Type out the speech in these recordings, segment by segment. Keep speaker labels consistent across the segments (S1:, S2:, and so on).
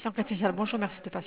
S1: Ici Enquête spéciale, bonjour, merci de passer.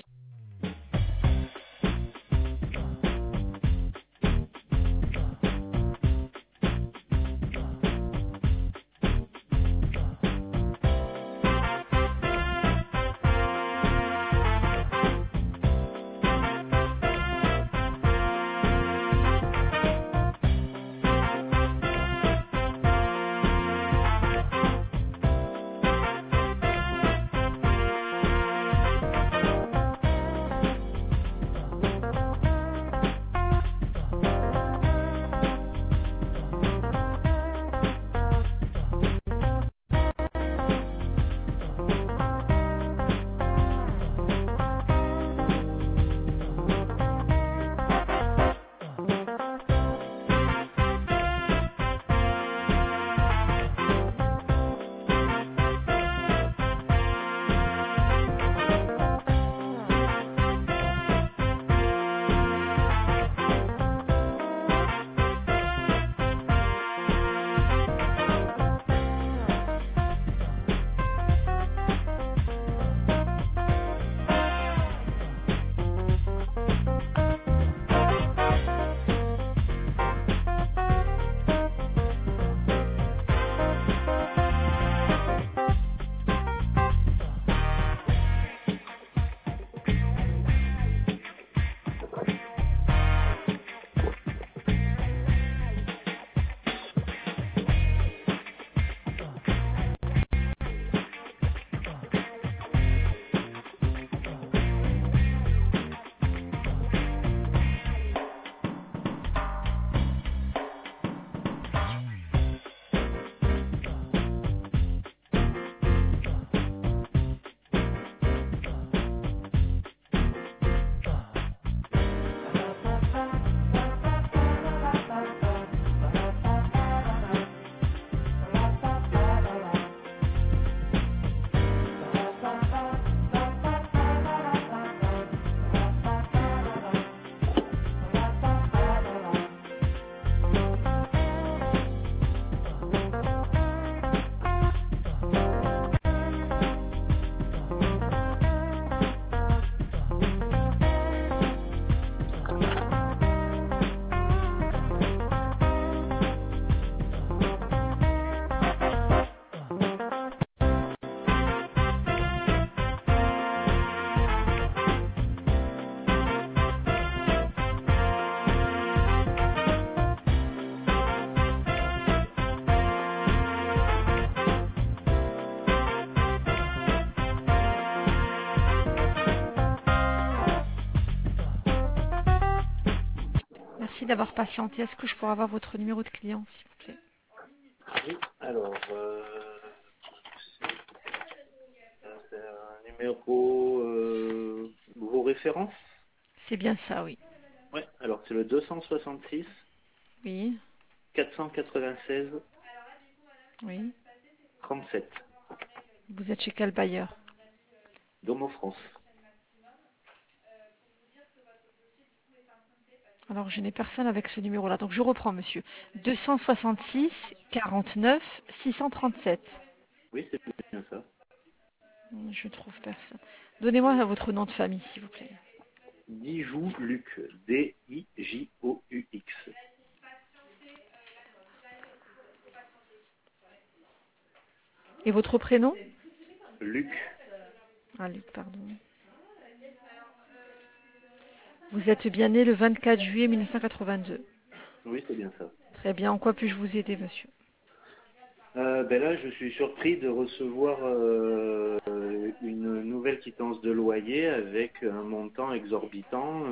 S1: Merci d'avoir patienté. Est-ce que je pourrais avoir votre numéro de client, s'il vous plaît?
S2: Oui, alors, c'est un numéro, vos références?
S1: C'est bien ça, oui.
S2: Ouais, alors c'est le 266
S1: Oui,
S2: 496
S1: oui.
S2: 37,
S1: Vous êtes chez quel bailleur?
S2: Domo France.
S1: Alors, je n'ai personne avec ce numéro-là. Donc, je reprends, monsieur. 266 49 637.
S2: Oui, c'est bien ça.
S1: Je trouve personne. Donnez-moi votre nom de famille, s'il vous plaît.
S2: Dijoux Luc, Dijoux.
S1: Et votre prénom?
S2: Luc,
S1: Ah, Luc, pardon. Vous êtes bien né le 24 juillet 1982.
S2: oui, c'est bien ça.
S1: Très bien. En quoi puis-je vous aider, monsieur?
S2: Ben là, je suis surpris de recevoir une nouvelle quittance de loyer avec un montant exorbitant,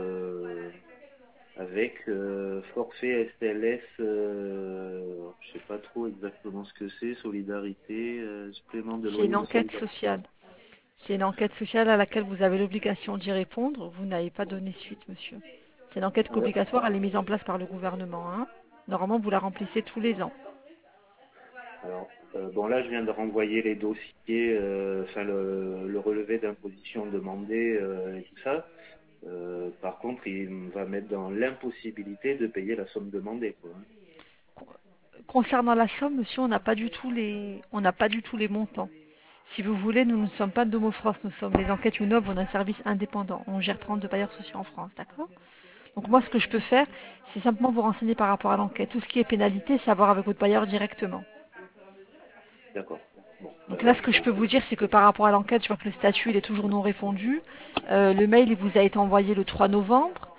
S2: avec forfait STLS, je sais pas trop exactement ce que c'est, solidarité, supplément de
S1: C'est une
S2: loyer de
S1: enquête
S2: solidarité.
S1: sociale. C'est une enquête sociale à laquelle vous avez l'obligation d'y répondre. Vous n'avez pas donné suite, monsieur. C'est une enquête
S2: Alors,
S1: obligatoire, elle est mise en place par le gouvernement, hein. Normalement, vous la remplissez tous les ans.
S2: bon là, je viens de renvoyer les dossiers, enfin le relevé d'imposition demandé et tout ça. Par contre, il va mettre dans l'impossibilité de payer la somme demandée, quoi.
S1: Concernant la somme, monsieur, on n'a pas du tout les montants. Si vous voulez, nous ne sommes pas Domofrost, nous sommes les enquêtes UNOB, on a un service indépendant. On gère 32 bailleurs sociaux en France, d'accord? Donc moi, ce que je peux faire, c'est simplement vous renseigner par rapport à l'enquête. Tout ce qui est pénalité, c'est à voir avec votre bailleur directement.
S2: D'accord. Bon,
S1: Donc là, ce que je peux vous dire, c'est que par rapport à l'enquête, je vois que le statut il est toujours non répondu. Le mail il vous a été envoyé le 3 novembre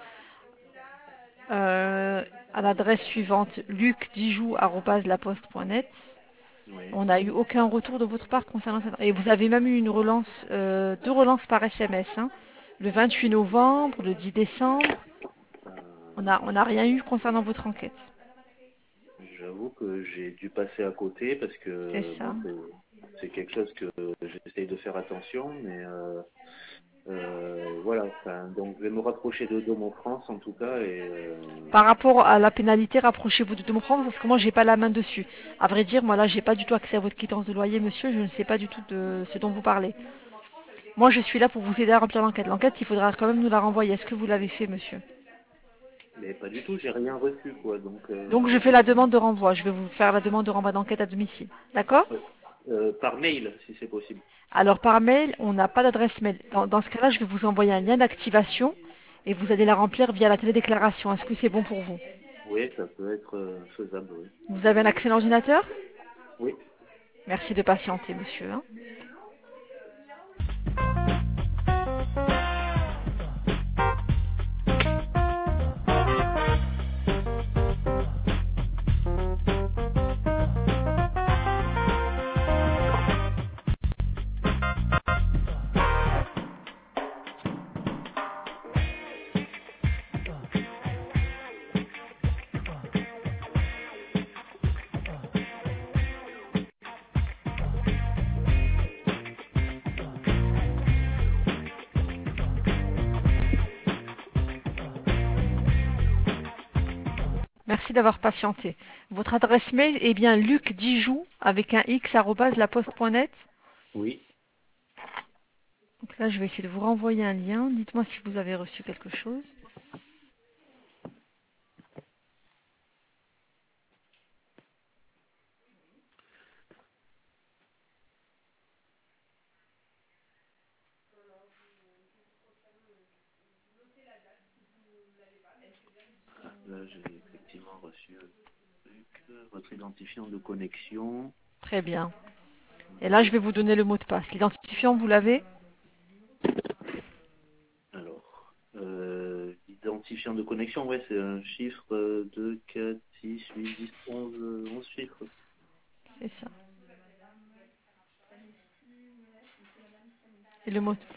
S1: à l'adresse suivante lucdijou@laposte.net.
S2: oui,
S1: On n'a eu aucun retour de votre part concernant cette... Et vous avez même eu une relance, deux relances par SMS, hein. Le 28 novembre, le 10 décembre. On n'a rien eu concernant votre enquête.
S2: j'avoue que j'ai dû passer à côté parce
S1: C'est
S2: que
S1: ça.
S2: bon, c'est quelque chose que j'essaye de faire attention, mais voilà. Enfin, donc je vais me rapprocher de Domo France en tout cas et
S1: Par rapport à la pénalité, rapprochez-vous de mon France parce que moi, j'ai pas la main dessus. À vrai dire, moi là, j'ai pas du tout accès à votre quittance de loyer, monsieur. Je ne sais pas du tout de ce dont vous parlez. Moi, je suis là pour vous aider à remplir l'enquête. L'enquête, il faudra quand même nous la renvoyer. Est-ce que vous l'avez fait, monsieur?
S2: mais pas du tout, j'ai rien reçu quoi. Donc
S1: Donc, je fais la demande de renvoi. Je vais vous faire la demande de renvoi d'enquête à domicile. D'accord?
S2: par mail si c'est possible.
S1: Alors, par mail, on n'a pas d'adresse mail. Dans ce cas-là, je vais vous envoyer un lien d'activation et vous allez la remplir via la télédéclaration. Est-ce que c'est bon pour vous?
S2: Oui, ça peut être faisable, oui.
S1: Vous avez un accès à l'ordinateur?
S2: Oui,
S1: Merci de patienter, monsieur, hein. Merci d'avoir patienté. Votre adresse mail est bien lucdijou avec un x @laposte.net.
S2: oui.
S1: Donc là, je vais essayer de vous renvoyer un lien. Dites-moi si vous avez reçu quelque chose.
S2: Là, j'ai effectivement reçu votre identifiant de connexion.
S1: Très bien. Et là, je vais vous donner le mot de passe. L'identifiant, vous l'avez?
S2: Alors, identifiant de connexion, ouais, c'est un chiffre 2, 4, 6, 8, 10, 11, 11 chiffres.
S1: C'est ça. Et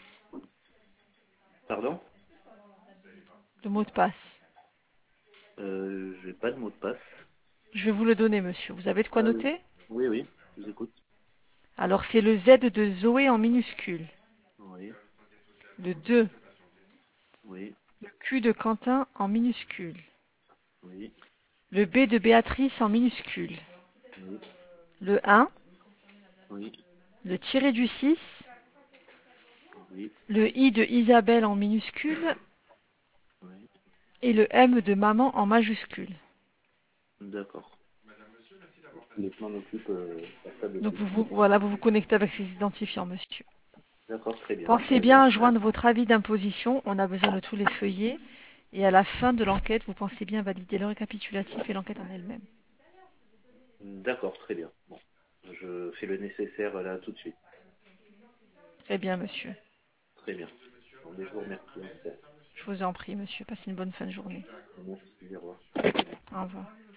S2: Pardon?
S1: le mot de passe.
S2: J'ai pas de mot de passe.
S1: Je vais vous le donner, monsieur. Vous avez de quoi
S2: Oui.
S1: noter?
S2: Oui, oui, je vous écoute.
S1: Alors, c'est le Z de Zoé en minuscule.
S2: Oui,
S1: Le 2.
S2: oui,
S1: Le Q de Quentin en minuscule.
S2: oui,
S1: Le B de Béatrice en minuscule.
S2: oui,
S1: Le 1.
S2: oui,
S1: Le tiré du 6.
S2: oui,
S1: Le I de Isabelle en minuscule.
S2: oui.
S1: Et le M de maman en majuscule.
S2: D'accord. Je m'en occupe par ça de
S1: Donc
S2: suite.
S1: voilà, vous vous connectez avec ces identifiants, monsieur.
S2: D'accord, très bien.
S1: Pensez bien à joindre votre avis d'imposition. On a besoin de tous les feuillets. Et à la fin de l'enquête, vous pensez bien valider le récapitulatif et l'enquête en elle-même.
S2: D'accord, très bien. Bon, je fais le nécessaire là tout de suite.
S1: Très bien, monsieur.
S2: Très bien. Bon, mais je vous remercie en tout cas.
S1: Je vous en prie, monsieur. Passez une bonne fin de journée.
S2: Merci, au revoir.
S1: Au revoir.